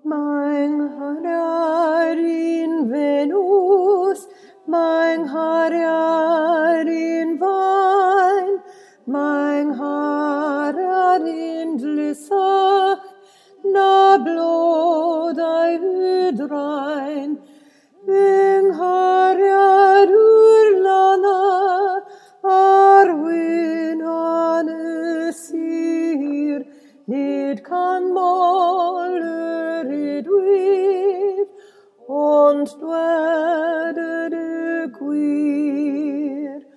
Mein hariarin Venus, mein hariarin vain, mein hariarin glissach, na blod ei hudrein, Yng hariad urlana, arwyn an y sir, nid can molur idwyf, ond dwedyd y gwir.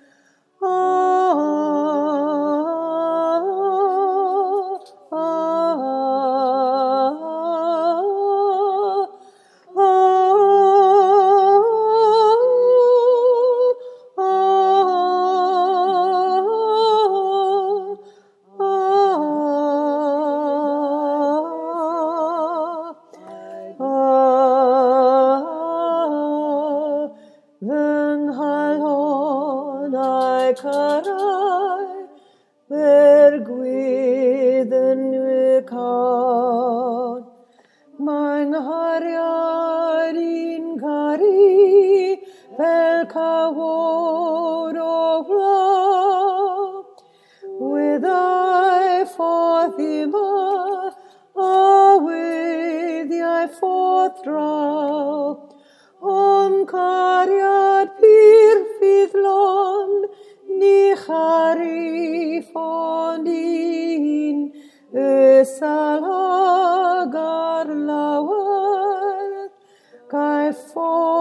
Fy nghalon carai, fer gwydd yn y con. Mae'n nghariad i'n cari, fel cawod o wlad. Wyddai ffordd yma, a wyddiau ffordd draw. Ond cariad pyr ffyddlon, ni chari ffond un, y salag ar lawer, gael ffond